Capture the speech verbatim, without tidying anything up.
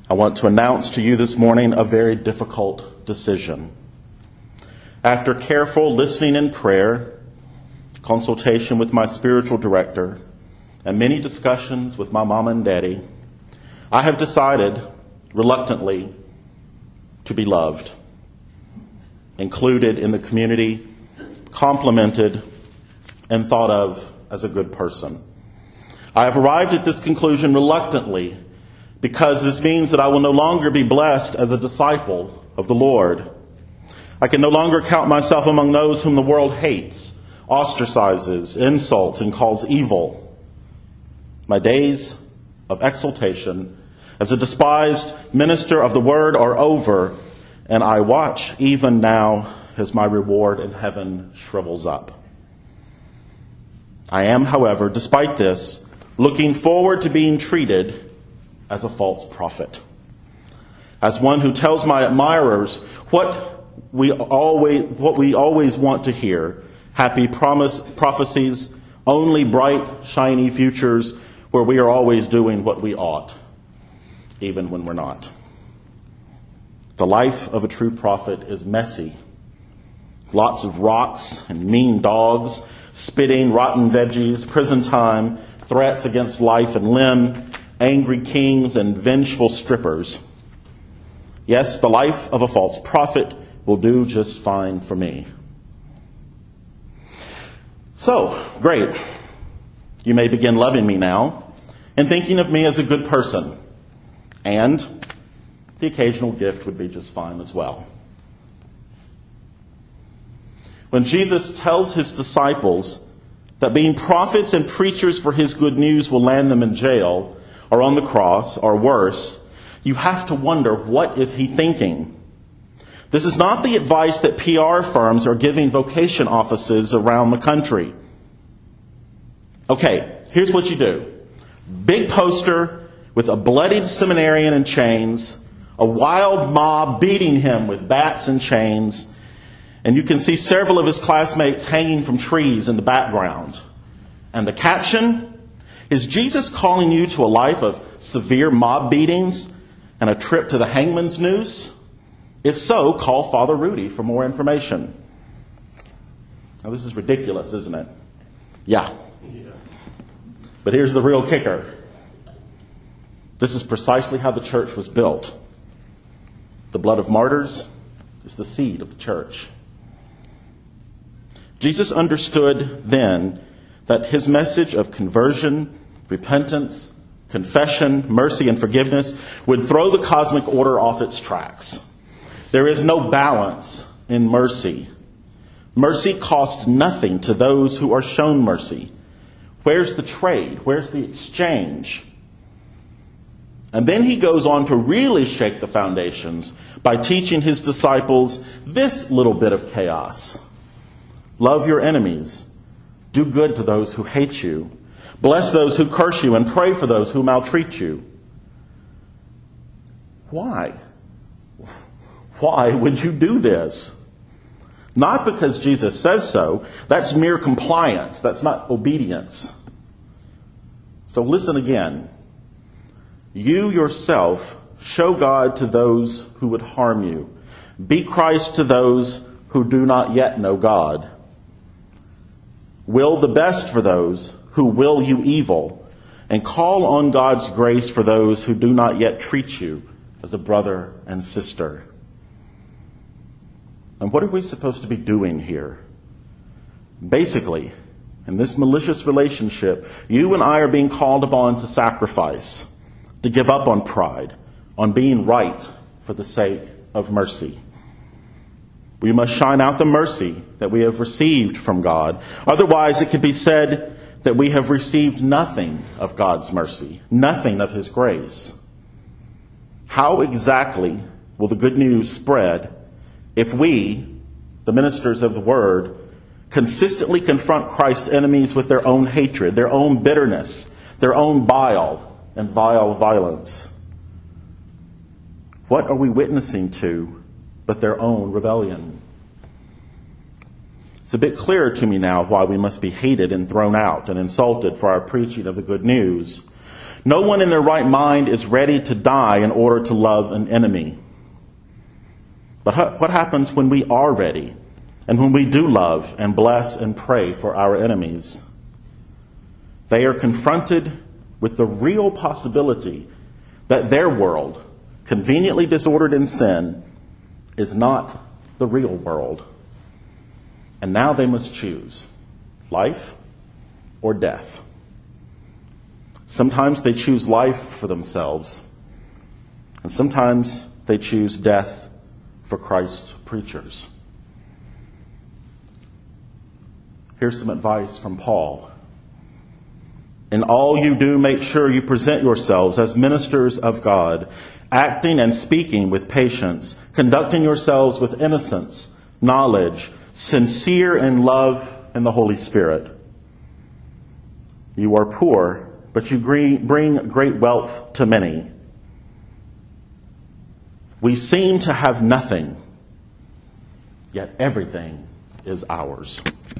I want to announce to you this morning a very difficult decision. After careful listening and prayer, consultation with my spiritual director, and many discussions with my mama and daddy, I have decided, reluctantly, to be loved, included in the community, complimented, and thought of as a good person. I have arrived at this conclusion reluctantly because this means that I will no longer be blessed as a disciple of the Lord. I can no longer count myself among those whom the world hates, ostracizes, insults, and calls evil. My days of exaltation as a despised minister of the word are over, and I watch even now as my reward in heaven shrivels up. I am, however, despite this, looking forward to being treated as a false prophet, as one who tells my admirers what we always what we always want to hear: happy promise prophecies, only bright, shiny futures where we are always doing what we ought, even when we're not. The life of a true prophet is messy. Lots of rocks and mean dogs, spitting, rotten veggies, prison time, threats against life and limb, angry kings, and vengeful strippers. Yes, the life of a false prophet will do just fine for me. So, great. You may begin loving me now and thinking of me as a good person. And the occasional gift would be just fine as well. When Jesus tells his disciples that being prophets and preachers for his good news will land them in jail or on the cross or worse, you have to wonder, what is he thinking? This is not the advice that P R firms are giving vocation offices around the country. Okay, here's what you do. Big poster with a bloodied seminarian in chains, a wild mob beating him with bats and chains, and you can see several of his classmates hanging from trees in the background. And the caption: is Jesus calling you to a life of severe mob beatings and a trip to the hangman's noose? If so, call Father Rudy for more information. Now, this is ridiculous, isn't it? Yeah. yeah. But here's the real kicker. This is precisely how the church was built. The blood of martyrs is the seed of the church. Jesus understood then that his message of conversion, repentance, confession, mercy, and forgiveness would throw the cosmic order off its tracks. There is no balance in mercy. Mercy costs nothing to those who are shown mercy. Where's the trade? Where's the exchange? And then he goes on to really shake the foundations by teaching his disciples this little bit of chaos. Love your enemies. Do good to those who hate you. Bless those who curse you and pray for those who maltreat you. Why? Why would you do this? Not because Jesus says so. That's mere compliance. That's not obedience. So listen again. You yourself show God to those who would harm you. Be Christ to those who do not yet know God. Will the best for those who will you evil, and call on God's grace for those who do not yet treat you as a brother and sister. And what are we supposed to be doing here? Basically, in this malicious relationship, you and I are being called upon to sacrifice, to give up on pride, on being right for the sake of mercy. We must shine out the mercy that we have received from God. Otherwise, it could be said that we have received nothing of God's mercy, nothing of his grace. How exactly will the good news spread if we, the ministers of the word, consistently confront Christ's enemies with their own hatred, their own bitterness, their own bile and vile violence? What are we witnessing to but their own rebellion? It's a bit clearer to me now why we must be hated and thrown out and insulted for our preaching of the good news. No one in their right mind is ready to die in order to love an enemy. But what happens when we are ready and when we do love and bless and pray for our enemies? They are confronted with the real possibility that their world, conveniently disordered in sin, is not the real world. And now they must choose life or death. Sometimes they choose life for themselves, and sometimes they choose death for Christ's preachers. Here's some advice from Paul. In all you do, make sure you present yourselves as ministers of God, acting and speaking with patience, conducting yourselves with innocence, knowledge, sincere in love and the Holy Spirit. You are poor, but you bring great wealth to many. We seem to have nothing, yet everything is ours.